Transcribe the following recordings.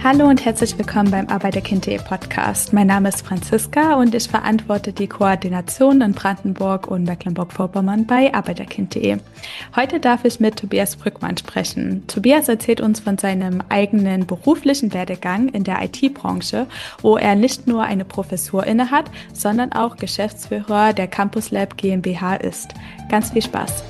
Hallo und herzlich willkommen beim Arbeiterkind.de Podcast. Mein Name ist Franziska und ich verantworte die Koordination in Brandenburg und Mecklenburg-Vorpommern bei Arbeiterkind.de. Heute darf ich mit Tobias Brückmann sprechen. Tobias erzählt uns von seinem eigenen beruflichen Werdegang in der IT-Branche, wo er nicht nur eine Professur innehat, sondern auch Geschäftsführer der Campus Lab GmbH ist. Ganz viel Spaß!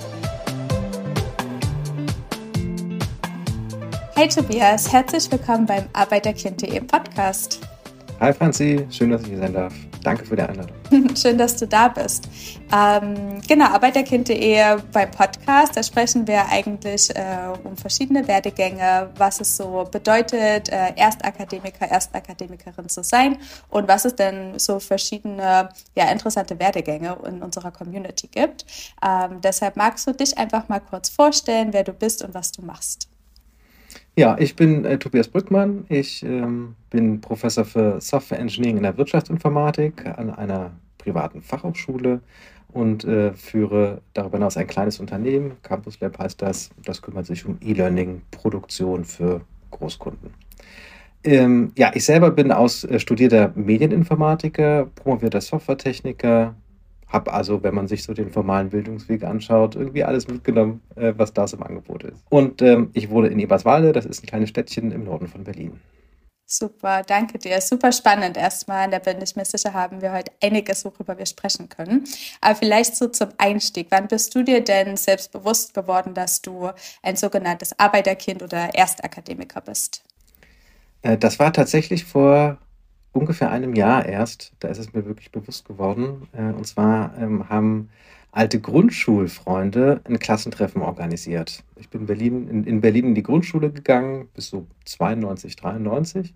Hey Tobias, herzlich willkommen beim Arbeiterkind.de Podcast. Hi Franzi, schön, dass ich hier sein darf. Danke für die Einladung. Schön, dass du da bist. Arbeiterkind.de beim Podcast, da sprechen wir eigentlich um verschiedene Werdegänge, was es so bedeutet, Erstakademiker, Erstakademikerin zu sein und was es denn so verschiedene, interessante Werdegänge in unserer Community gibt. Deshalb magst du dich einfach mal kurz vorstellen, wer du bist und was du machst. Ja, ich bin Tobias Brückmann. Ich bin Professor für Software Engineering in der Wirtschaftsinformatik an einer privaten Fachhochschule und führe darüber hinaus ein kleines Unternehmen. Campus Lab heißt das. Das kümmert sich um E-Learning-Produktion für Großkunden. Ich selber bin studierter Medieninformatiker, promovierter Softwaretechniker. Habe also, wenn man sich so den formalen Bildungsweg anschaut, irgendwie alles mitgenommen, was da so im Angebot ist. Und ich wohne in Eberswalde, das ist ein kleines Städtchen im Norden von Berlin. Super, danke dir. Super spannend erstmal. Da bin ich mir sicher, haben wir heute einiges, worüber wir sprechen können. Aber vielleicht so zum Einstieg. Wann bist du dir denn selbst bewusst geworden, dass du ein sogenanntes Arbeiterkind oder Erstakademiker bist? Das war tatsächlich vor ungefähr einem Jahr erst, da ist es mir wirklich bewusst geworden. Und zwar haben alte Grundschulfreunde ein Klassentreffen organisiert. Ich bin in Berlin in die Grundschule gegangen, bis so 92, 93.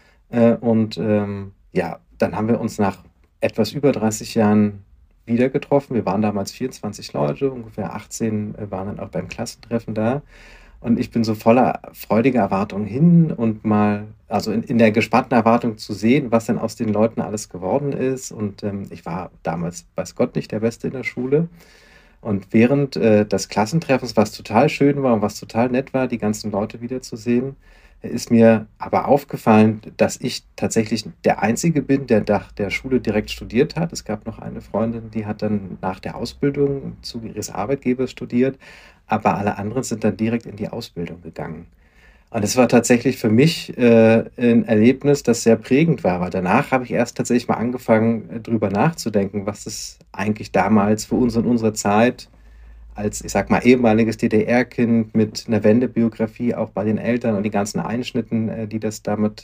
Dann haben wir uns nach etwas über 30 Jahren wieder getroffen. Wir waren damals 24 Leute, ungefähr 18 waren dann auch beim Klassentreffen da. Und ich bin so voller freudiger Erwartung hin und in der gespannten Erwartung zu sehen, was denn aus den Leuten alles geworden ist. Und ich war damals, weiß Gott, nicht der Beste in der Schule. Und während des Klassentreffens, was total schön war und was total nett war, die ganzen Leute wiederzusehen, ist mir aber aufgefallen, dass ich tatsächlich der Einzige bin, der nach der Schule direkt studiert hat. Es gab noch eine Freundin, die hat dann nach der Ausbildung im Zuge ihres Arbeitgebers studiert, aber alle anderen sind dann direkt in die Ausbildung gegangen. Und es war tatsächlich für mich ein Erlebnis, das sehr prägend war, weil danach habe ich erst tatsächlich mal angefangen, drüber nachzudenken, was es eigentlich damals für uns und unsere Zeit als, ich sag mal, ehemaliges DDR-Kind mit einer Wendebiografie auch bei den Eltern und die ganzen Einschnitten, die das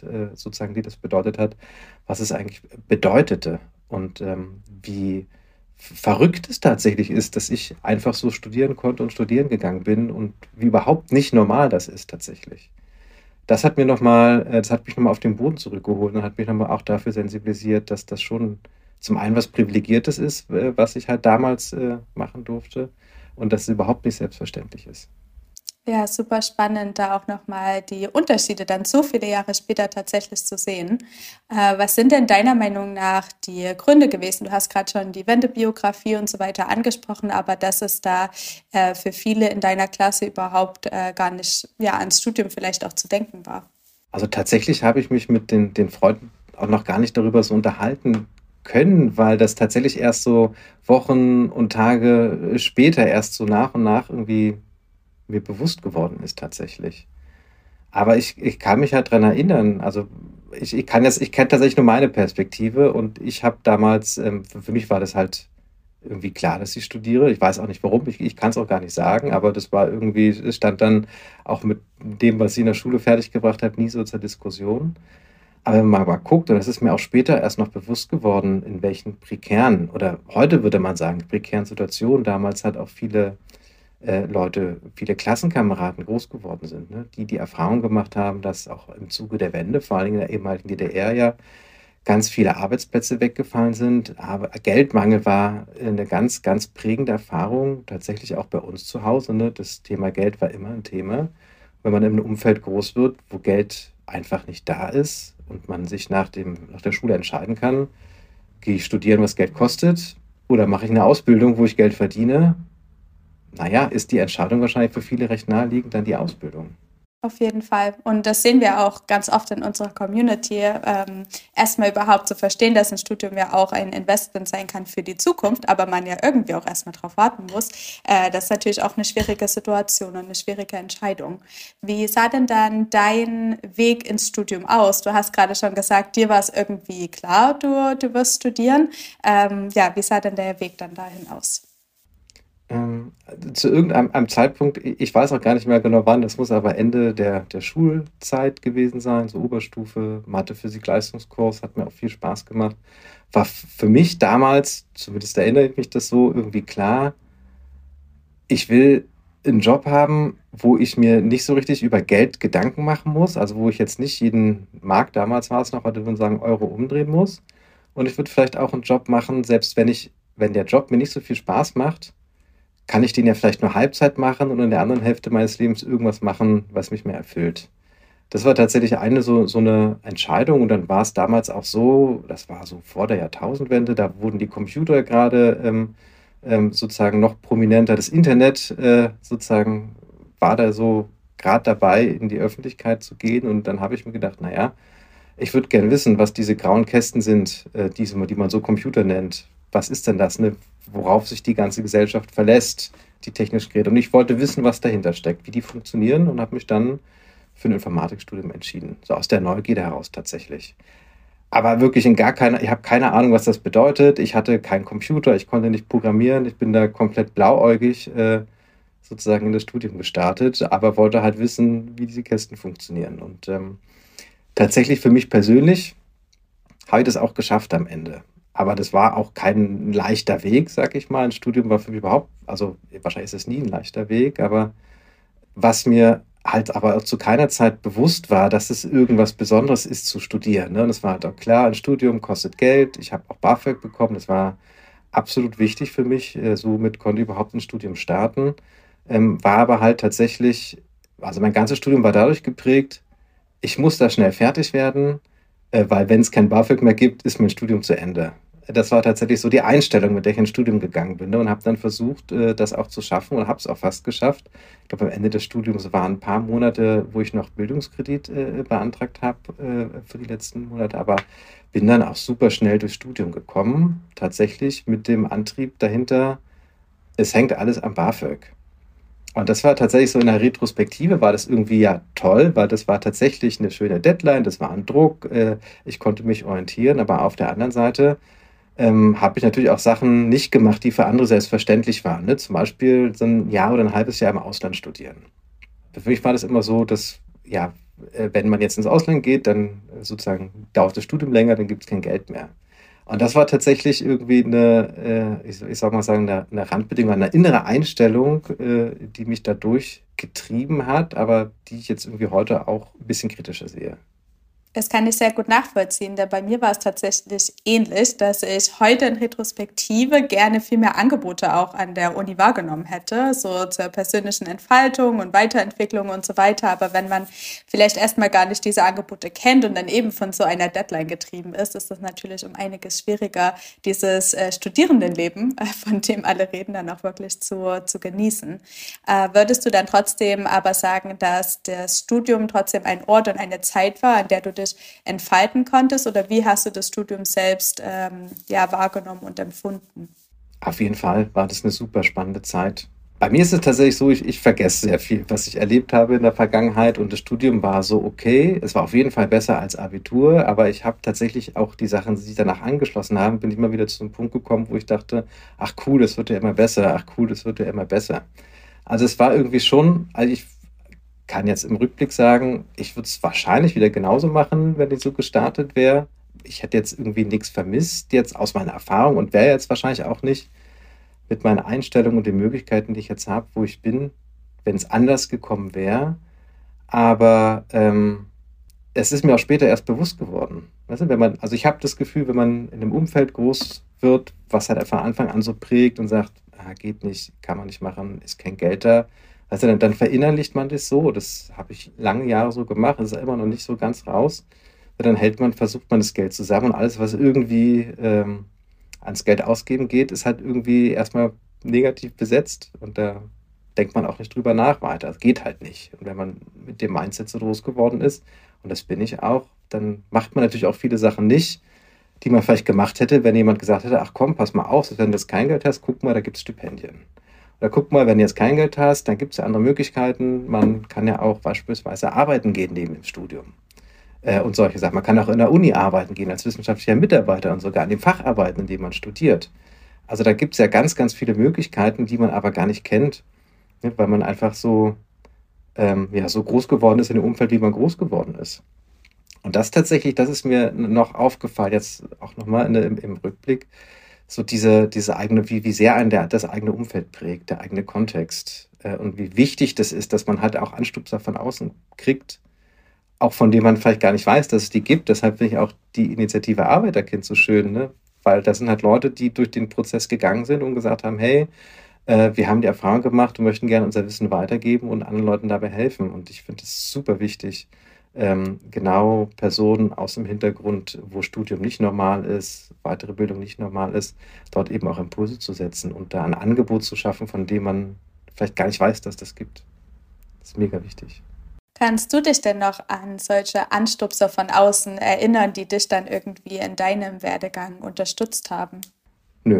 bedeutet hat, was es eigentlich bedeutete und wie verrückt es tatsächlich ist, dass ich einfach so studieren konnte und studieren gegangen bin und wie überhaupt nicht normal das ist tatsächlich. Das hat mich nochmal auf den Boden zurückgeholt und hat mich nochmal auch dafür sensibilisiert, dass das schon zum einen was Privilegiertes ist, was ich halt damals machen durfte und dass es überhaupt nicht selbstverständlich ist. Ja, super spannend, da auch nochmal die Unterschiede dann so viele Jahre später tatsächlich zu sehen. Was sind denn deiner Meinung nach die Gründe gewesen? Du hast gerade schon die Wendebiografie und so weiter angesprochen, aber dass es da für viele in deiner Klasse überhaupt gar nicht ans Studium vielleicht auch zu denken war. Also tatsächlich habe ich mich mit den Freunden auch noch gar nicht darüber so unterhalten können, weil das tatsächlich erst so Wochen und Tage später erst so nach und nach irgendwie mir bewusst geworden ist tatsächlich. Aber ich kann mich halt dran erinnern, also ich kenne tatsächlich nur meine Perspektive und ich habe damals, für mich war das halt irgendwie klar, dass ich studiere. Ich weiß auch nicht warum, ich kann es auch gar nicht sagen, aber das war irgendwie, es stand dann auch mit dem, was ich in der Schule fertiggebracht habe, nie so zur Diskussion. Aber wenn man mal guckt, und das ist mir auch später erst noch bewusst geworden, in welchen prekären, oder heute würde man sagen, prekären Situationen damals halt auch viele Leute, viele Klassenkameraden groß geworden sind, ne? Die Erfahrung gemacht haben, dass auch im Zuge der Wende, vor allem in der ehemaligen DDR ja, ganz viele Arbeitsplätze weggefallen sind. Aber Geldmangel war eine ganz, ganz prägende Erfahrung, tatsächlich auch bei uns zu Hause. Ne? Das Thema Geld war immer ein Thema. Wenn man in einem Umfeld groß wird, wo Geld einfach nicht da ist und man sich nach der Schule entscheiden kann, gehe ich studieren, was Geld kostet, oder mache ich eine Ausbildung, wo ich Geld verdiene, ist die Entscheidung wahrscheinlich für viele recht naheliegend dann die Ausbildung. Auf jeden Fall. Und das sehen wir auch ganz oft in unserer Community. Erstmal überhaupt zu verstehen, dass ein Studium ja auch ein Investment sein kann für die Zukunft, aber man ja irgendwie auch erstmal drauf warten muss. Das ist natürlich auch eine schwierige Situation und eine schwierige Entscheidung. Wie sah denn dann dein Weg ins Studium aus? Du hast gerade schon gesagt, dir war es irgendwie klar, du wirst studieren. Ja, wie sah denn der Weg dann dahin aus? Ähm, Zu irgendeinem Zeitpunkt, ich weiß auch gar nicht mehr genau wann, das muss aber Ende der Schulzeit gewesen sein, so Oberstufe, Mathe, Physik, Leistungskurs, hat mir auch viel Spaß gemacht. War für mich damals, zumindest erinnere ich mich das so, irgendwie klar, ich will einen Job haben, wo ich mir nicht so richtig über Geld Gedanken machen muss, also wo ich jetzt nicht jeden Mark, damals war es noch, heute würde man sagen, Euro umdrehen muss. Und ich würde vielleicht auch einen Job machen, selbst wenn der Job mir nicht so viel Spaß macht, kann ich den ja vielleicht nur Halbzeit machen und in der anderen Hälfte meines Lebens irgendwas machen, was mich mehr erfüllt. Das war tatsächlich so eine Entscheidung und dann war es damals auch so, das war so vor der Jahrtausendwende, da wurden die Computer gerade sozusagen noch prominenter. Das Internet sozusagen war da so gerade dabei, in die Öffentlichkeit zu gehen und dann habe ich mir gedacht, naja, ich würde gerne wissen, was diese grauen Kästen sind, die man so Computer nennt. Was ist denn das, ne? Worauf sich die ganze Gesellschaft verlässt, die technischen Geräte. Und ich wollte wissen, was dahinter steckt, wie die funktionieren und habe mich dann für ein Informatikstudium entschieden. So aus der Neugierde heraus tatsächlich. Aber wirklich ich habe keine Ahnung, was das bedeutet. Ich hatte keinen Computer, ich konnte nicht programmieren. Ich bin da komplett blauäugig sozusagen in das Studium gestartet, aber wollte halt wissen, wie diese Kästen funktionieren. Und tatsächlich für mich persönlich habe ich das auch geschafft am Ende. Aber das war auch kein leichter Weg, sag ich mal. Ein Studium war für mich überhaupt, also wahrscheinlich ist es nie ein leichter Weg, aber was mir halt aber auch zu keiner Zeit bewusst war, dass es irgendwas Besonderes ist zu studieren. Ne? Und es war halt auch klar, ein Studium kostet Geld. Ich habe auch BAföG bekommen. Das war absolut wichtig für mich. Somit konnte ich überhaupt ein Studium starten. War aber halt tatsächlich, also mein ganzes Studium war dadurch geprägt, ich muss da schnell fertig werden, weil wenn es kein BAföG mehr gibt, ist mein Studium zu Ende. Das war tatsächlich so die Einstellung, mit der ich ins Studium gegangen bin, ne, und habe dann versucht, das auch zu schaffen und habe es auch fast geschafft. Ich glaube, am Ende des Studiums waren ein paar Monate, wo ich noch Bildungskredit beantragt habe für die letzten Monate, aber bin dann auch super schnell durchs Studium gekommen, tatsächlich mit dem Antrieb dahinter, es hängt alles am BAföG. Und das war tatsächlich so in der Retrospektive, war das irgendwie ja toll, weil das war tatsächlich eine schöne Deadline, das war ein Druck, ich konnte mich orientieren, aber auf der anderen Seite habe ich natürlich auch Sachen nicht gemacht, die für andere selbstverständlich waren. Ne? Zum Beispiel so ein Jahr oder ein halbes Jahr im Ausland studieren. Für mich war das immer so, dass, ja, wenn man jetzt ins Ausland geht, dann sozusagen dauert das Studium länger, dann gibt es kein Geld mehr. Und das war tatsächlich irgendwie ich sag mal sagen, eine Randbedingung, eine innere Einstellung, die mich dadurch getrieben hat, aber die ich jetzt irgendwie heute auch ein bisschen kritischer sehe. Das kann ich sehr gut nachvollziehen, denn bei mir war es tatsächlich ähnlich, dass ich heute in Retrospektive gerne viel mehr Angebote auch an der Uni wahrgenommen hätte, so zur persönlichen Entfaltung und Weiterentwicklung und so weiter. Aber wenn man vielleicht erstmal gar nicht diese Angebote kennt und dann eben von so einer Deadline getrieben ist das natürlich um einiges schwieriger, dieses Studierendenleben, von dem alle reden, dann auch wirklich zu genießen. Würdest du dann trotzdem aber sagen, dass das Studium trotzdem ein Ort und eine Zeit war, an der du dich entfalten konntest? Oder wie hast du das Studium selbst ja, wahrgenommen und empfunden? Auf jeden Fall war das eine super spannende Zeit. Bei mir ist es tatsächlich so, ich vergesse sehr viel, was ich erlebt habe in der Vergangenheit und das Studium war so okay. Es war auf jeden Fall besser als Abitur, aber ich habe tatsächlich auch die Sachen, die sich danach angeschlossen haben, bin ich immer wieder zu einem Punkt gekommen, wo ich dachte, ach cool, das wird ja immer besser, ach cool, das wird ja immer besser. Also es war irgendwie schon, also ich kann jetzt im Rückblick sagen, ich würde es wahrscheinlich wieder genauso machen, wenn ich so gestartet wäre. Ich hätte jetzt irgendwie nichts vermisst, jetzt aus meiner Erfahrung und wäre jetzt wahrscheinlich auch nicht mit meiner Einstellung und den Möglichkeiten, die ich jetzt habe, wo ich bin, wenn es anders gekommen wäre. Aber es ist mir auch später erst bewusst geworden. Weißt du, also ich habe das Gefühl, wenn man in einem Umfeld groß wird, was halt von Anfang an so prägt und sagt, geht nicht, kann man nicht machen, ist kein Geld da. Also dann verinnerlicht man das so. Das habe ich lange Jahre so gemacht, das ist immer noch nicht so ganz raus. Dann versucht man das Geld zusammen und alles, was irgendwie ans Geld ausgeben geht, ist halt irgendwie erstmal negativ besetzt. Und da denkt man auch nicht drüber nach weiter. Es geht halt nicht. Und wenn man mit dem Mindset so groß geworden ist, und das bin ich auch, dann macht man natürlich auch viele Sachen nicht, die man vielleicht gemacht hätte, wenn jemand gesagt hätte, ach komm, pass mal auf, wenn du jetzt kein Geld hast, guck mal, da gibt es Stipendien. Oder guck mal, wenn du jetzt kein Geld hast, dann gibt es ja andere Möglichkeiten. Man kann ja auch beispielsweise arbeiten gehen neben dem Studium. Und solche Sachen. Man kann auch in der Uni arbeiten gehen als wissenschaftlicher Mitarbeiter und sogar an dem Fach arbeiten, in dem man studiert. Also da gibt es ja ganz, ganz viele Möglichkeiten, die man aber gar nicht kennt, ne, weil man einfach so, so groß geworden ist in dem Umfeld, wie man groß geworden ist. Und das tatsächlich, das ist mir noch aufgefallen, jetzt auch nochmal im Rückblick, so diese eigene, wie sehr einen das eigene Umfeld prägt, der eigene Kontext. Und wie wichtig das ist, dass man halt auch Anstupser von außen kriegt, auch von denen man vielleicht gar nicht weiß, dass es die gibt. Deshalb finde ich auch die Initiative Arbeiterkind so schön, ne? Weil das sind halt Leute, die durch den Prozess gegangen sind und gesagt haben, hey, wir haben die Erfahrung gemacht und möchten gerne unser Wissen weitergeben und anderen Leuten dabei helfen. Und ich finde es super wichtig, genau Personen aus dem Hintergrund, wo Studium nicht normal ist, weitere Bildung nicht normal ist, dort eben auch Impulse zu setzen und da ein Angebot zu schaffen, von dem man vielleicht gar nicht weiß, dass das gibt. Das ist mega wichtig. Kannst du dich denn noch an solche Anstupser von außen erinnern, die dich dann irgendwie in deinem Werdegang unterstützt haben? Nö.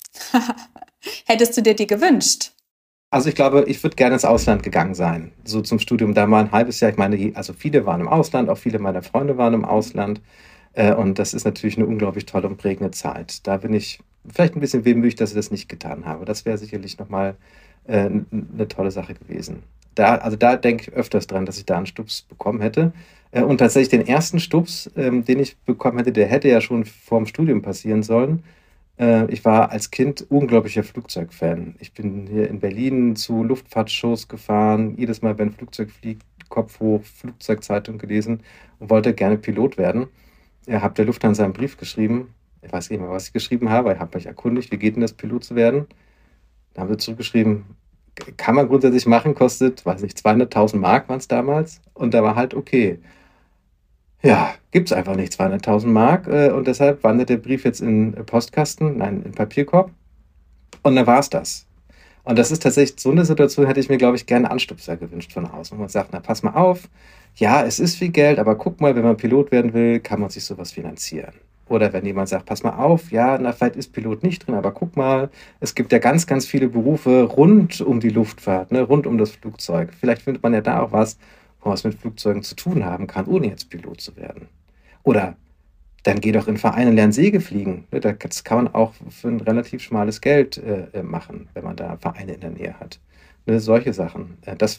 Hättest du dir die gewünscht? Also ich glaube, ich würde gerne ins Ausland gegangen sein, so zum Studium da mal ein halbes Jahr. Ich meine, also viele waren im Ausland, auch viele meiner Freunde waren im Ausland. Und das ist natürlich eine unglaublich tolle und prägende Zeit. Da bin ich vielleicht ein bisschen wehmütig, dass ich das nicht getan habe. Das wäre sicherlich nochmal eine tolle Sache gewesen. Da denke ich öfters dran, dass ich da einen Stups bekommen hätte. Und tatsächlich den ersten Stups, den ich bekommen hätte, der hätte ja schon vor dem Studium passieren sollen. Ich war als Kind unglaublicher Flugzeugfan. Ich bin hier in Berlin zu Luftfahrtshows gefahren, jedes Mal, wenn ein Flugzeug fliegt, Kopf hoch, Flugzeugzeitung gelesen und wollte gerne Pilot werden. Habe der Lufthansa einen Brief geschrieben. Ich weiß nicht mehr, was ich geschrieben habe. Ich habe mich erkundigt, wie geht denn das, Pilot zu werden? Da haben sie zurückgeschrieben, kann man grundsätzlich machen, kostet, weiß nicht, 200.000 Mark waren es damals. Und da war halt okay. Ja, gibt es einfach nicht 200.000 Mark. Und deshalb wandert der Brief jetzt in Postkasten, nein, in Papierkorb. Und dann war es das. Und das ist tatsächlich so eine Situation, hätte ich mir, glaube ich, gerne Anstupser gewünscht von außen. Wo man sagt, na, pass mal auf, ja, es ist viel Geld, aber guck mal, wenn man Pilot werden will, kann man sich sowas finanzieren. Oder wenn jemand sagt, pass mal auf, ja, na, vielleicht ist Pilot nicht drin, aber guck mal, es gibt ja ganz, ganz viele Berufe rund um die Luftfahrt, ne, rund um das Flugzeug. Vielleicht findet man ja da auch was, wo man was mit Flugzeugen zu tun haben kann, ohne jetzt Pilot zu werden. Oder dann geh doch in Vereine und lern Segelfliegen. Ne, das kann man auch für ein relativ schmales Geld machen, wenn man da Vereine in der Nähe hat. Ne, solche Sachen.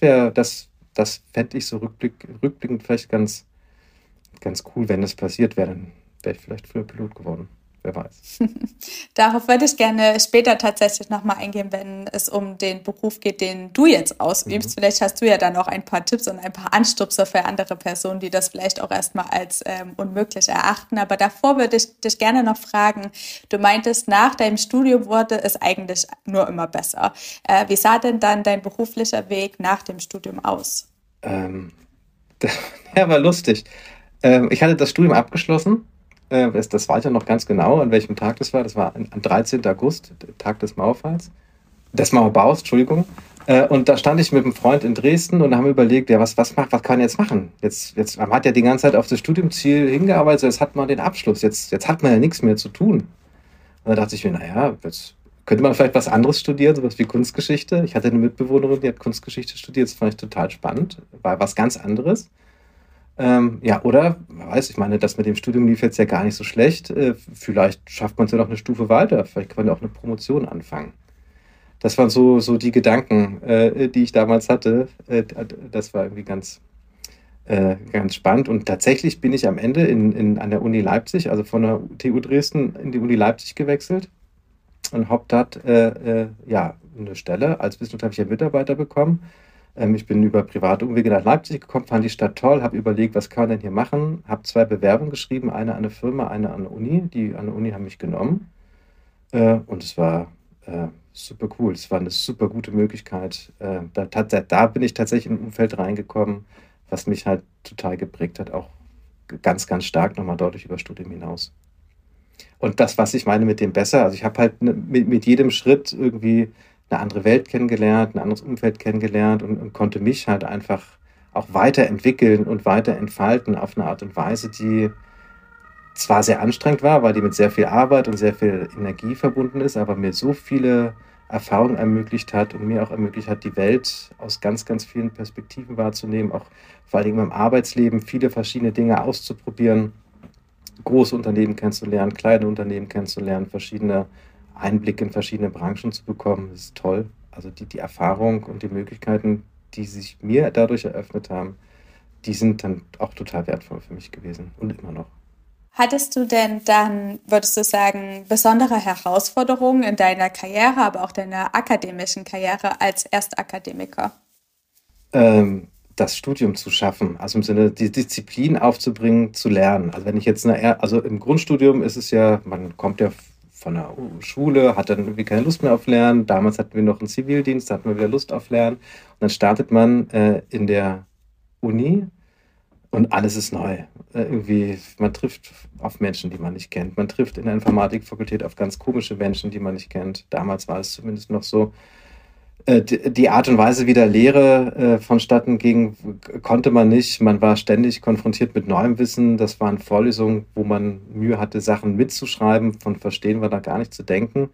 Das fände ich so rückblickend vielleicht ganz, ganz cool, wenn das passiert wäre. Dann wäre ich vielleicht früher Pilot geworden. Wer weiß. Darauf würde ich gerne später tatsächlich nochmal eingehen, wenn es um den Beruf geht, den du jetzt ausübst. Vielleicht hast du ja dann auch ein paar Tipps und ein paar Anstupser für andere Personen, die das vielleicht auch erstmal als unmöglich erachten. Aber davor würde ich dich gerne noch fragen, du meintest, nach deinem Studium wurde es eigentlich nur immer besser. Wie sah denn dann dein beruflicher Weg nach dem Studium aus? Der war lustig. Ich hatte das Studium abgeschlossen. Das weiß ich ja noch ganz genau, an welchem Tag das war. Das war am 13. August, der Tag des Mauerfalls. Des Mauerbaus, Entschuldigung. Und da stand ich mit einem Freund in Dresden und haben überlegt, ja, was kann man jetzt machen? Man hat ja die ganze Zeit auf das Studiumziel hingearbeitet, jetzt hat man den Abschluss, jetzt hat man ja nichts mehr zu tun. Und da dachte ich mir, naja, jetzt könnte man vielleicht was anderes studieren, sowas wie Kunstgeschichte. Ich hatte eine Mitbewohnerin, die hat Kunstgeschichte studiert, das fand ich total spannend, war was ganz anderes. Ja, oder, ich meine, das mit dem Studium lief jetzt ja gar nicht so schlecht. Vielleicht schafft man es ja noch eine Stufe weiter. Vielleicht kann man ja auch eine Promotion anfangen. Das waren so die Gedanken, die ich damals hatte. Das war irgendwie ganz spannend. Und tatsächlich bin ich am Ende an der Uni Leipzig, also von der TU Dresden in die Uni Leipzig gewechselt und habe dort eine Stelle als wissenschaftlicher Mitarbeiter bekommen. Ich bin über private Umwege nach Leipzig gekommen, fand die Stadt toll, habe überlegt, was kann man denn hier machen, habe 2 Bewerbungen geschrieben, eine an eine Firma, eine an der Uni. Die an der Uni haben mich genommen und es war super cool. Es war eine super gute Möglichkeit. Da bin ich tatsächlich in ein Umfeld reingekommen, was mich halt total geprägt hat, auch ganz, ganz stark nochmal deutlich über Studium hinaus. Und das, was ich meine mit dem besser, also ich habe halt mit jedem Schritt irgendwie eine andere Welt kennengelernt, ein anderes Umfeld kennengelernt und konnte mich halt einfach auch weiterentwickeln und weiter entfalten auf eine Art und Weise, die zwar sehr anstrengend war, weil die mit sehr viel Arbeit und sehr viel Energie verbunden ist, aber mir so viele Erfahrungen ermöglicht hat und mir auch ermöglicht hat, die Welt aus ganz, ganz vielen Perspektiven wahrzunehmen, auch vor allen Dingen im Arbeitsleben viele verschiedene Dinge auszuprobieren, große Unternehmen kennenzulernen, kleine Unternehmen kennenzulernen, verschiedene Einblicke in verschiedene Branchen zu bekommen. Das ist toll. Also die Erfahrung und die Möglichkeiten, die sich mir dadurch eröffnet haben, die sind dann auch total wertvoll für mich gewesen und immer noch. Hattest du denn dann, würdest du sagen, besondere Herausforderungen in deiner Karriere, aber auch deiner akademischen Karriere als Erstakademiker? Das Studium zu schaffen, also im Sinne, die Disziplin aufzubringen, zu lernen. Also wenn ich jetzt also im Grundstudium ist es ja, man kommt ja von der Schule, hat dann irgendwie keine Lust mehr auf Lernen. Damals hatten wir noch einen Zivildienst, da hatten wir wieder Lust auf Lernen. Und dann startet man in der Uni und alles ist neu. Irgendwie, man trifft auf Menschen, die man nicht kennt. Man trifft in der Informatikfakultät auf ganz komische Menschen, die man nicht kennt. Damals war es zumindest noch so. Die Art und Weise, wie der Lehre vonstatten ging, konnte man nicht. Man war ständig konfrontiert mit neuem Wissen. Das waren Vorlesungen, wo man Mühe hatte, Sachen mitzuschreiben. Von Verstehen war da gar nicht zu denken.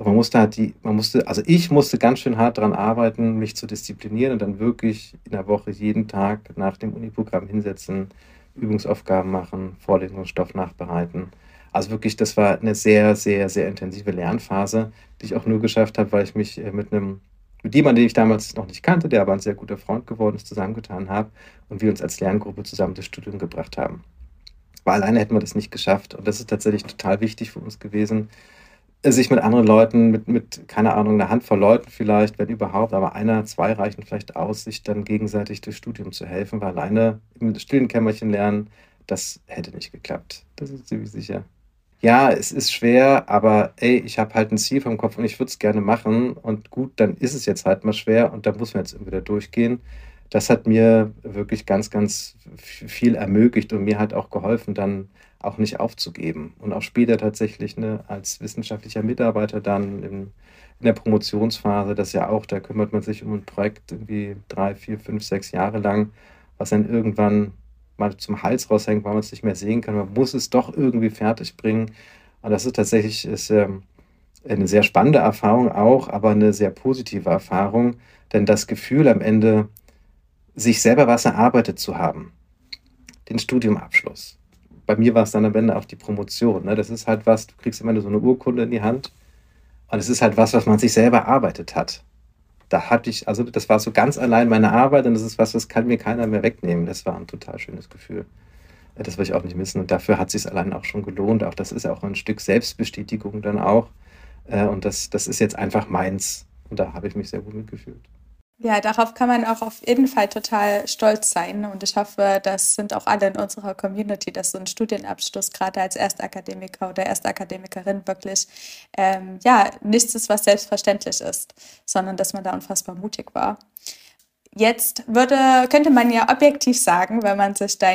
Also ich musste ganz schön hart daran arbeiten, mich zu disziplinieren und dann wirklich in der Woche jeden Tag nach dem Uniprogramm hinsetzen, Übungsaufgaben machen, Vorlesungsstoff nachbereiten. Also wirklich, das war eine sehr, sehr, sehr intensive Lernphase, die ich auch nur geschafft habe, weil ich mich mit jemandem, den ich damals noch nicht kannte, der aber ein sehr guter Freund geworden ist, zusammengetan habe und wir uns als Lerngruppe zusammen das Studium gebracht haben. Weil alleine hätten wir das nicht geschafft. Und das ist tatsächlich total wichtig für uns gewesen, sich mit anderen Leuten, keine Ahnung, einer Handvoll Leuten vielleicht, wenn überhaupt, aber einer, zwei reichen vielleicht aus, sich dann gegenseitig durchs Studium zu helfen, weil alleine im stillen Kämmerchen lernen, das hätte nicht geklappt. Das ist ziemlich sicher. Ja, es ist schwer, aber ey, ich habe halt ein Ziel vom Kopf und ich würde es gerne machen. Und gut, dann ist es jetzt halt mal schwer und da muss man jetzt irgendwie da durchgehen. Das hat mir wirklich ganz, ganz viel ermöglicht und mir hat auch geholfen, dann auch nicht aufzugeben. Und auch später tatsächlich, ne, als wissenschaftlicher Mitarbeiter dann in der Promotionsphase, das ja auch, da kümmert man sich um ein Projekt irgendwie 3, 4, 5, 6 Jahre lang, was dann irgendwann mal zum Hals raushängt, weil man es nicht mehr sehen kann. Man muss es doch irgendwie fertig bringen. Und das ist tatsächlich eine sehr spannende Erfahrung auch, aber eine sehr positive Erfahrung, denn das Gefühl am Ende, sich selber was erarbeitet zu haben, den Studiumabschluss. Bei mir war es dann am Ende auch die Promotion. Ne? Das ist halt was, du kriegst immer so eine Urkunde in die Hand und es ist halt was man sich selber erarbeitet hat. Also das war so ganz allein meine Arbeit und das ist was, das kann mir keiner mehr wegnehmen. Das war ein total schönes Gefühl. Das will ich auch nicht missen und dafür hat es sich allein auch schon gelohnt. Auch das ist ja auch ein Stück Selbstbestätigung dann auch. Und das ist jetzt einfach meins. Und da habe ich mich sehr wohl mitgefühlt. Ja, darauf kann man auch auf jeden Fall total stolz sein. Und ich hoffe, das sind auch alle in unserer Community, dass so ein Studienabschluss gerade als Erstakademiker oder Erstakademikerin wirklich ja nichts ist, was selbstverständlich ist, sondern dass man da unfassbar mutig war. Jetzt könnte man ja objektiv sagen, wenn man sich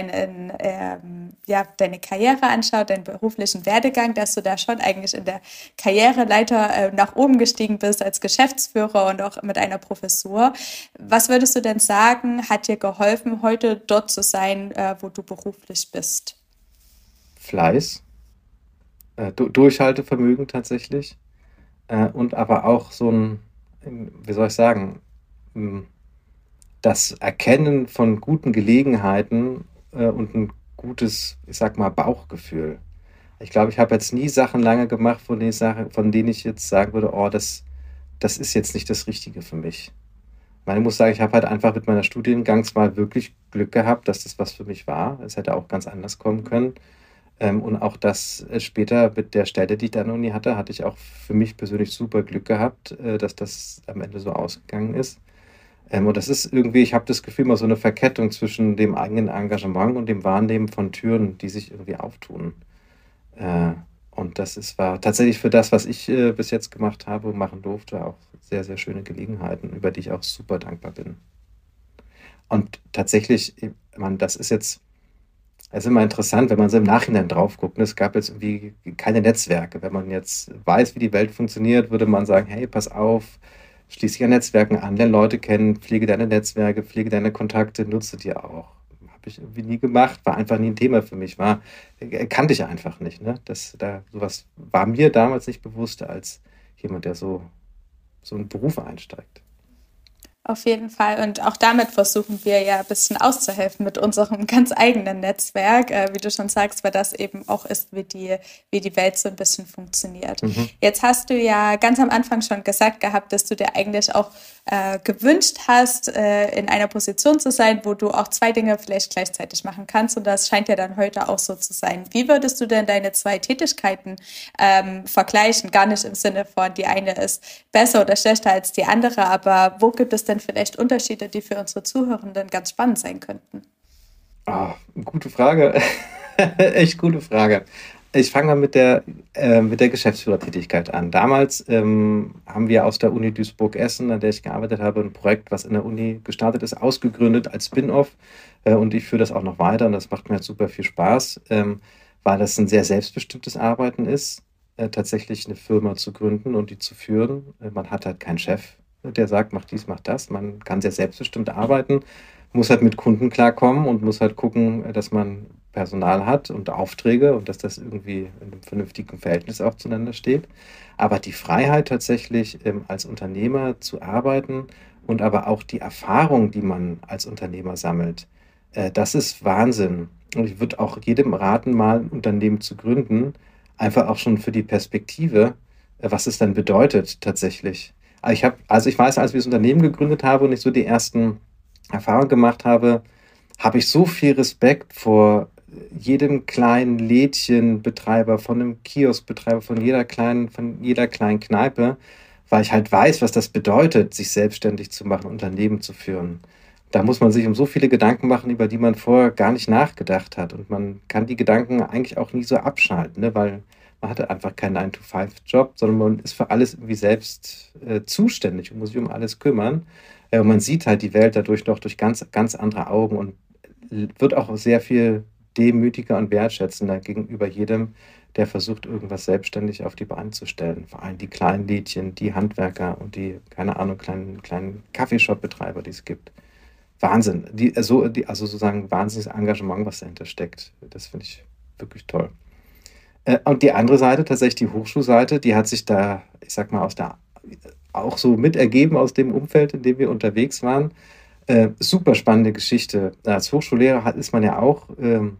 deine Karriere anschaut, deinen beruflichen Werdegang, dass du da schon eigentlich in der Karriereleiter nach oben gestiegen bist als Geschäftsführer und auch mit einer Professur. Was würdest du denn sagen, hat dir geholfen, heute dort zu sein, wo du beruflich bist? Fleiß, Durchhaltevermögen tatsächlich und aber auch so wie soll ich sagen, das Erkennen von guten Gelegenheiten und ein gutes, ich sag mal, Bauchgefühl. Ich glaube, ich habe jetzt nie Sachen lange gemacht, von denen ich jetzt sagen würde, oh, das ist jetzt nicht das Richtige für mich. Ich muss sagen, ich habe halt einfach mit meiner Studiengangswahl wirklich Glück gehabt, dass das was für mich war. Es hätte auch ganz anders kommen können. Und auch das später mit der Stelle, die ich dann an der Uni hatte ich auch für mich persönlich super Glück gehabt, dass das am Ende so ausgegangen ist. Und das ist irgendwie, ich habe das Gefühl, mal so eine Verkettung zwischen dem eigenen Engagement und dem Wahrnehmen von Türen, die sich irgendwie auftun. Und war tatsächlich für das, was ich bis jetzt gemacht habe und machen durfte, auch sehr, sehr schöne Gelegenheiten, über die ich auch super dankbar bin. Und tatsächlich, das ist immer interessant, wenn man so im Nachhinein drauf guckt. Es gab jetzt irgendwie keine Netzwerke. Wenn man jetzt weiß, wie die Welt funktioniert, würde man sagen, hey, pass auf, schließ dich an Netzwerken an, lerne Leute kennen, pflege deine Netzwerke, pflege deine Kontakte, nutze die auch. Habe ich irgendwie nie gemacht, war einfach nie ein Thema für mich, kannte ich einfach nicht. Ne? Sowas war mir damals nicht bewusst als jemand, der so einen Beruf einsteigt. Auf jeden Fall. Und auch damit versuchen wir ja ein bisschen auszuhelfen mit unserem ganz eigenen Netzwerk, wie du schon sagst, weil das eben auch ist, wie die Welt so ein bisschen funktioniert. Mhm. Jetzt hast du ja ganz am Anfang schon gesagt gehabt, dass du dir eigentlich auch gewünscht hast, in einer Position zu sein, wo du auch zwei Dinge vielleicht gleichzeitig machen kannst. Und das scheint ja dann heute auch so zu sein. Wie würdest du denn deine zwei Tätigkeiten vergleichen? Gar nicht im Sinne von, die eine ist besser oder schlechter als die andere, aber wo gibt es denn vielleicht Unterschiede, die für unsere Zuhörenden ganz spannend sein könnten? Gute Frage. Echt gute Frage. Ich fange mal mit der Geschäftsführertätigkeit an. Damals haben wir aus der Uni Duisburg-Essen, an der ich gearbeitet habe, ein Projekt, was in der Uni gestartet ist, ausgegründet als Spin-off. Und ich führe das auch noch weiter und das macht mir jetzt super viel Spaß, weil das ein sehr selbstbestimmtes Arbeiten ist, tatsächlich eine Firma zu gründen und die zu führen. Man hat halt keinen Chef, der sagt, mach dies, mach das. Man kann sehr selbstbestimmt arbeiten, muss halt mit Kunden klarkommen und muss halt gucken, dass man Personal hat und Aufträge und dass das irgendwie in einem vernünftigen Verhältnis auch zueinander steht. Aber die Freiheit tatsächlich als Unternehmer zu arbeiten und aber auch die Erfahrung, die man als Unternehmer sammelt, das ist Wahnsinn. Und ich würde auch jedem raten, mal ein Unternehmen zu gründen, einfach auch schon für die Perspektive, was es dann bedeutet tatsächlich. Ich weiß, als wir das Unternehmen gegründet haben und ich so die ersten Erfahrungen gemacht habe, habe ich so viel Respekt vor jedem kleinen Lädchenbetreiber, von einem Kioskbetreiber, von jeder kleinen Kneipe, weil ich halt weiß, was das bedeutet, sich selbstständig zu machen, Unternehmen zu führen. Da muss man sich um so viele Gedanken machen, über die man vorher gar nicht nachgedacht hat. Und man kann die Gedanken eigentlich auch nie so abschalten, ne? Weil man hatte einfach keinen 9-to-5-Job, sondern man ist für alles irgendwie selbst zuständig und muss sich um alles kümmern. Und man sieht halt die Welt dadurch noch durch ganz, ganz andere Augen und wird auch sehr viel demütiger und wertschätzender gegenüber jedem, der versucht, irgendwas selbstständig auf die Beine zu stellen. Vor allem die kleinen Lädchen, die Handwerker und die, keine Ahnung, kleinen Kaffeeshop-Betreiber, die es gibt. Wahnsinn. Also sozusagen wahnsinniges Engagement, was dahinter steckt. Das finde ich wirklich toll. Und die andere Seite, tatsächlich die Hochschulseite, die hat sich da, ich sag mal, auch so mit ergeben aus dem Umfeld, in dem wir unterwegs waren. Super spannende Geschichte. Als Hochschullehrer ist man ja auch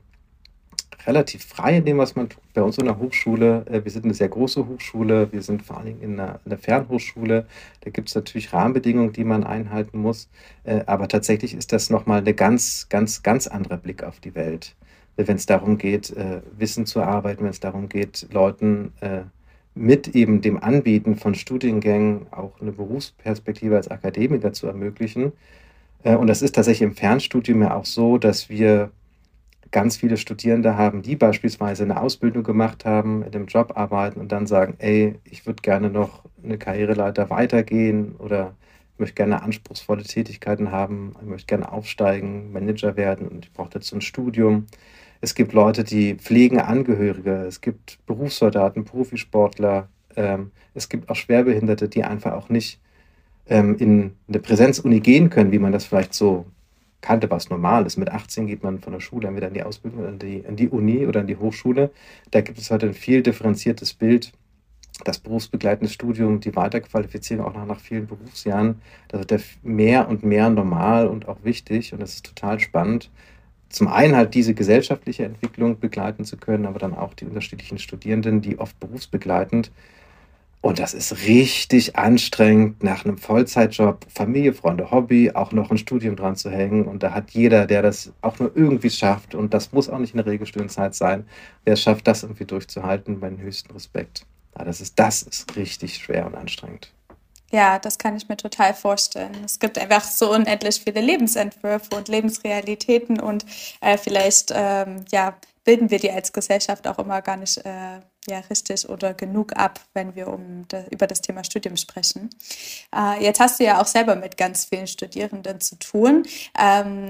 relativ frei in dem, was man tut. Bei uns in der Hochschule, wir sind eine sehr große Hochschule, wir sind vor allen Dingen in einer Fernhochschule. Da gibt es natürlich Rahmenbedingungen, die man einhalten muss. Aber tatsächlich ist das nochmal eine ganz, ganz, ganz anderer Blick auf die Welt. Wenn es darum geht, Wissen zu erarbeiten, wenn es darum geht, Leuten mit eben dem Anbieten von Studiengängen auch eine Berufsperspektive als Akademiker zu ermöglichen. Und das ist tatsächlich im Fernstudium ja auch so, dass wir ganz viele Studierende haben, die beispielsweise eine Ausbildung gemacht haben, in einem Job arbeiten und dann sagen, ey, ich würde gerne noch eine Karriereleiter weitergehen oder ich möchte gerne anspruchsvolle Tätigkeiten haben, ich möchte gerne aufsteigen, Manager werden und ich brauche dazu ein Studium. Es gibt Leute, die pflegen Angehörige, es gibt Berufssoldaten, Profisportler, es gibt auch Schwerbehinderte, die einfach auch nicht in eine Präsenzuni gehen können, wie man das vielleicht so kannte, was normal ist. Mit 18 geht man von der Schule entweder in die Ausbildung, in die Uni oder in die Hochschule. Da gibt es heute ein viel differenziertes Bild. Das berufsbegleitende Studium, die Weiterqualifizierung auch nach vielen Berufsjahren, das wird ja mehr und mehr normal und auch wichtig und das ist total spannend. Zum einen halt diese gesellschaftliche Entwicklung begleiten zu können, aber dann auch die unterschiedlichen Studierenden, die oft berufsbegleitend. Und das ist richtig anstrengend, nach einem Vollzeitjob, Familie, Freunde, Hobby, auch noch ein Studium dran zu hängen. Und da hat jeder, der das auch nur irgendwie schafft, und das muss auch nicht in der Regelstudienzeit sein, wer es schafft, das irgendwie durchzuhalten, meinen höchsten Respekt. Ja, das ist richtig schwer und anstrengend. Ja, das kann ich mir total vorstellen. Es gibt einfach so unendlich viele Lebensentwürfe und Lebensrealitäten und vielleicht ja, bilden wir die als Gesellschaft auch immer gar nicht ja, richtig oder genug ab, wenn wir über das Thema Studium sprechen. Jetzt hast du ja auch selber mit ganz vielen Studierenden zu tun.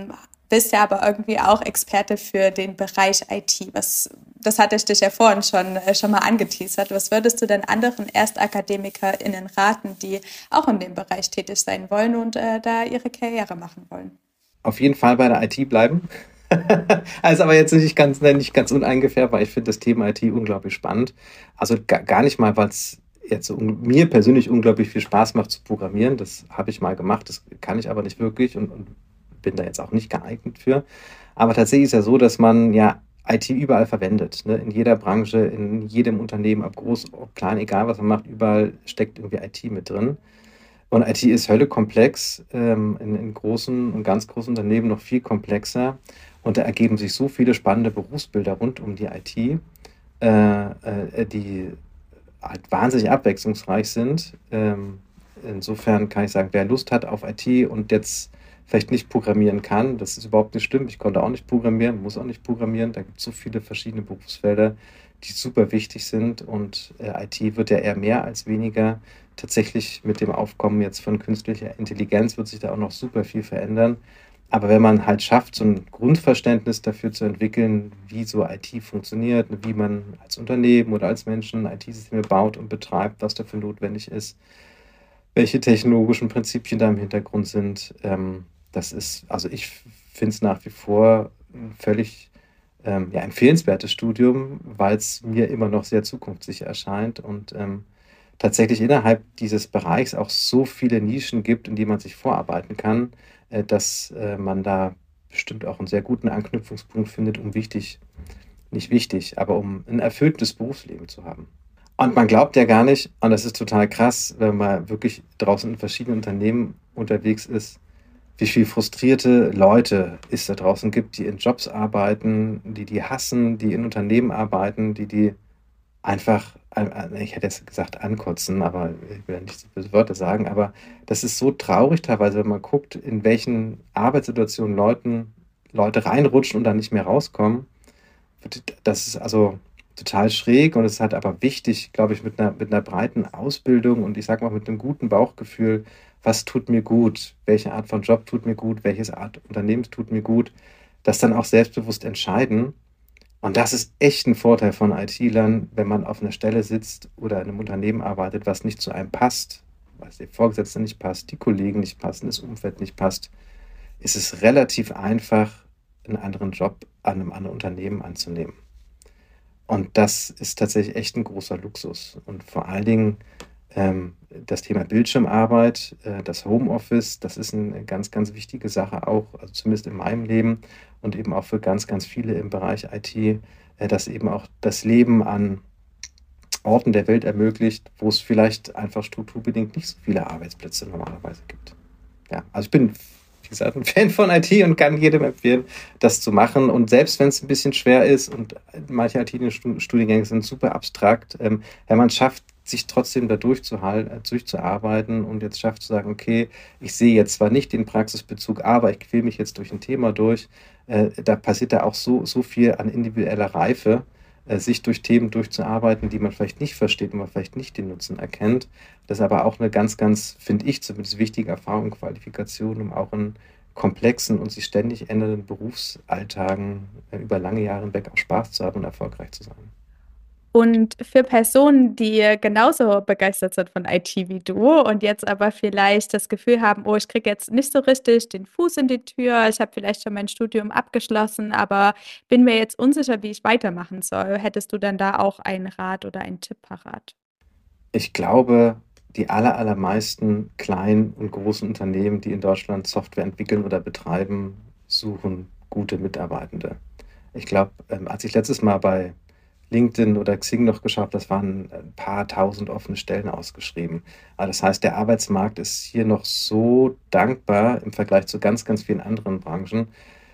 bist ja aber irgendwie auch Experte für den Bereich IT. Das hatte ich dich ja vorhin schon mal angeteasert. Was würdest du denn anderen ErstakademikerInnen raten, die auch in dem Bereich tätig sein wollen und da ihre Karriere machen wollen? Auf jeden Fall bei der IT bleiben. Also aber jetzt nicht ganz uneingefärbt, weil ich finde das Thema IT unglaublich spannend. Also gar nicht mal, weil es jetzt mir persönlich unglaublich viel Spaß macht zu programmieren. Das habe ich mal gemacht, das kann ich aber nicht wirklich und bin da jetzt auch nicht geeignet für. Aber tatsächlich ist ja so, dass man ja IT überall verwendet. Ne? In jeder Branche, in jedem Unternehmen, ob groß, ob klein, egal was man macht, überall steckt irgendwie IT mit drin. Und IT ist höllekomplex, in großen und ganz großen Unternehmen noch viel komplexer. Und da ergeben sich so viele spannende Berufsbilder rund um die IT, die halt wahnsinnig abwechslungsreich sind. Insofern kann ich sagen, wer Lust hat auf IT und jetzt vielleicht nicht programmieren kann, das ist überhaupt nicht schlimm. Ich konnte auch nicht programmieren, muss auch nicht programmieren. Da gibt es so viele verschiedene Berufsfelder, die super wichtig sind. Und IT wird ja eher mehr als weniger. Tatsächlich mit dem Aufkommen jetzt von künstlicher Intelligenz wird sich da auch noch super viel verändern. Aber wenn man halt schafft, so ein Grundverständnis dafür zu entwickeln, wie so IT funktioniert, wie man als Unternehmen oder als Menschen IT-Systeme baut und betreibt, was dafür notwendig ist, welche technologischen Prinzipien da im Hintergrund sind, das ist, also ich finde es nach wie vor ein völlig ja, empfehlenswertes Studium, weil es mir immer noch sehr zukunftssicher erscheint und tatsächlich innerhalb dieses Bereichs auch so viele Nischen gibt, in die man sich vorarbeiten kann, dass man da bestimmt auch einen sehr guten Anknüpfungspunkt findet, um nicht wichtig, aber um ein erfülltes Berufsleben zu haben. Und man glaubt ja gar nicht, und das ist total krass, wenn man wirklich draußen in verschiedenen Unternehmen unterwegs ist, wie viel frustrierte Leute es da draußen gibt, die in Jobs arbeiten, die hassen, die in Unternehmen arbeiten, die einfach, ich hätte jetzt gesagt ankotzen, aber ich will ja nicht so böse Wörter sagen, aber das ist so traurig teilweise, wenn man guckt, in welchen Arbeitssituationen Leute reinrutschen und dann nicht mehr rauskommen. Das ist also total schräg und es ist halt aber wichtig, glaube ich, mit einer breiten Ausbildung und ich sage mal mit einem guten Bauchgefühl, was tut mir gut, welche Art von Job tut mir gut, welches Art Unternehmens tut mir gut, das dann auch selbstbewusst entscheiden. Und das ist echt ein Vorteil von IT-Lern, wenn man auf einer Stelle sitzt oder in einem Unternehmen arbeitet, was nicht zu einem passt, was der Vorgesetzte nicht passt, die Kollegen nicht passen, das Umfeld nicht passt, ist es relativ einfach, einen anderen Job an einem anderen Unternehmen anzunehmen. Und das ist tatsächlich echt ein großer Luxus. Und vor allen Dingen das Thema Bildschirmarbeit, das Homeoffice, das ist eine ganz, ganz wichtige Sache auch, also zumindest in meinem Leben und eben auch für ganz, ganz viele im Bereich IT, dass eben auch das Leben an Orten der Welt ermöglicht, wo es vielleicht einfach strukturbedingt nicht so viele Arbeitsplätze normalerweise gibt. Ja, also ich bin, wie gesagt, ein Fan von IT und kann jedem empfehlen, das zu machen. Und selbst wenn es ein bisschen schwer ist und manche IT-Studiengänge sind super abstrakt, wenn man es schafft, sich trotzdem da durchzuarbeiten und jetzt schafft zu sagen, okay, ich sehe jetzt zwar nicht den Praxisbezug, aber ich quäle mich jetzt durch ein Thema durch, da passiert da auch so viel an individueller Reife, sich durch Themen durchzuarbeiten, die man vielleicht nicht versteht und man vielleicht nicht den Nutzen erkennt. Das ist aber auch eine ganz, ganz, finde ich zumindest, wichtige Erfahrung und Qualifikation, um auch in komplexen und sich ständig ändernden Berufsalltagen über lange Jahre hinweg auch Spaß zu haben und erfolgreich zu sein. Und für Personen, die genauso begeistert sind von IT wie du und jetzt aber vielleicht das Gefühl haben, oh, ich kriege jetzt nicht so richtig den Fuß in die Tür, ich habe vielleicht schon mein Studium abgeschlossen, aber bin mir jetzt unsicher, wie ich weitermachen soll, hättest du dann da auch einen Rat oder einen Tipp parat? Ich glaube, die allermeisten kleinen und großen Unternehmen, die in Deutschland Software entwickeln oder betreiben, suchen gute Mitarbeitende. Ich glaube, als ich letztes Mal bei LinkedIn oder Xing noch geschaut habe, das waren ein paar tausend offene Stellen ausgeschrieben. Also das heißt, der Arbeitsmarkt ist hier noch so dankbar im Vergleich zu ganz, ganz vielen anderen Branchen,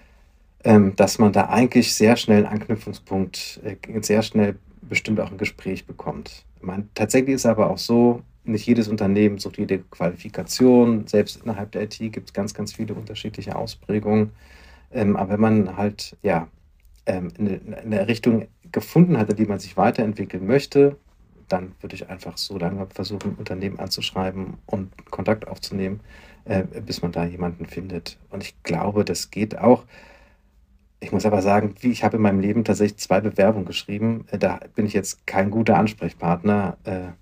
dass man da eigentlich sehr schnell einen Anknüpfungspunkt, sehr schnell bestimmt auch ein Gespräch bekommt. Ich meine, tatsächlich ist es aber auch so, nicht jedes Unternehmen sucht jede Qualifikation. Selbst innerhalb der IT gibt es ganz, ganz viele unterschiedliche Ausprägungen. Aber wenn man halt ja in eine Richtung gefunden hat, in die man sich weiterentwickeln möchte, dann würde ich einfach so lange versuchen, ein Unternehmen anzuschreiben und Kontakt aufzunehmen, bis man da jemanden findet. Und ich glaube, das geht auch. Ich muss aber sagen, ich habe in meinem Leben tatsächlich 2 Bewerbungen geschrieben. Da bin ich jetzt kein guter Ansprechpartner,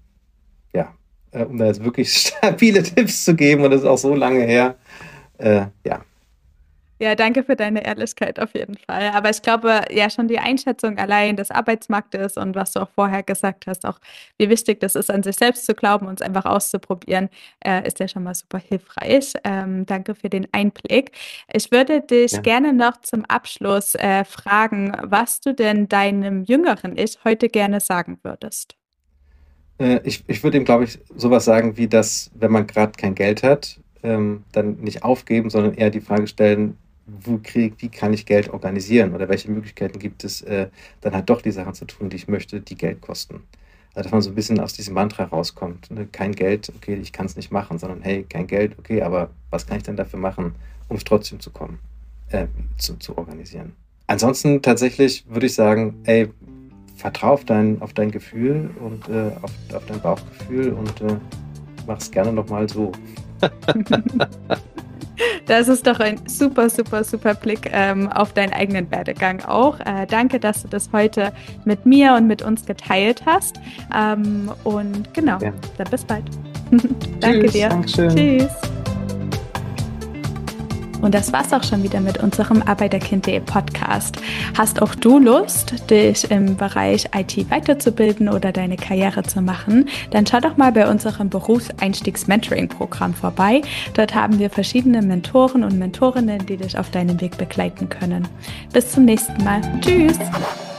um da jetzt wirklich stabile Tipps zu geben. Und das ist auch so lange her. Ja. Ja, danke für deine Ehrlichkeit auf jeden Fall. Aber ich glaube, ja, schon die Einschätzung allein des Arbeitsmarktes und was du auch vorher gesagt hast, auch wie wichtig das ist, an sich selbst zu glauben und es einfach auszuprobieren, ist ja schon mal super hilfreich. Danke für den Einblick. Ich würde dich Ja. gerne noch zum Abschluss fragen, was du denn deinem jüngeren Ich heute gerne sagen würdest. Ich würde ihm, glaube ich, sowas sagen wie das, wenn man gerade kein Geld hat, dann nicht aufgeben, sondern eher die Frage stellen, wie kann ich Geld organisieren oder welche Möglichkeiten gibt es, dann halt doch die Sachen zu tun, die ich möchte, die Geld kosten. Also, dass man so ein bisschen aus diesem Mantra rauskommt. Ne? Kein Geld, okay, ich kann es nicht machen, sondern hey, kein Geld, okay, aber was kann ich denn dafür machen, um es trotzdem zu kommen, zu organisieren. Ansonsten tatsächlich würde ich sagen, ey, vertrau auf dein Gefühl und auf dein Bauchgefühl und mach es gerne nochmal so. Das ist doch ein super, super, super Blick auf deinen eigenen Werdegang auch. Danke, dass du das heute mit mir und mit uns geteilt hast. Und genau, Ja. dann bis bald. Danke Tschüss, dir. Dankeschön. Tschüss. Und das war's auch schon wieder mit unserem Arbeiterkind.de Podcast. Hast auch du Lust, dich im Bereich IT weiterzubilden oder deine Karriere zu machen? Dann schau doch mal bei unserem Berufseinstiegs-Mentoring-Programm vorbei. Dort haben wir verschiedene Mentoren und Mentorinnen, die dich auf deinem Weg begleiten können. Bis zum nächsten Mal. Tschüss!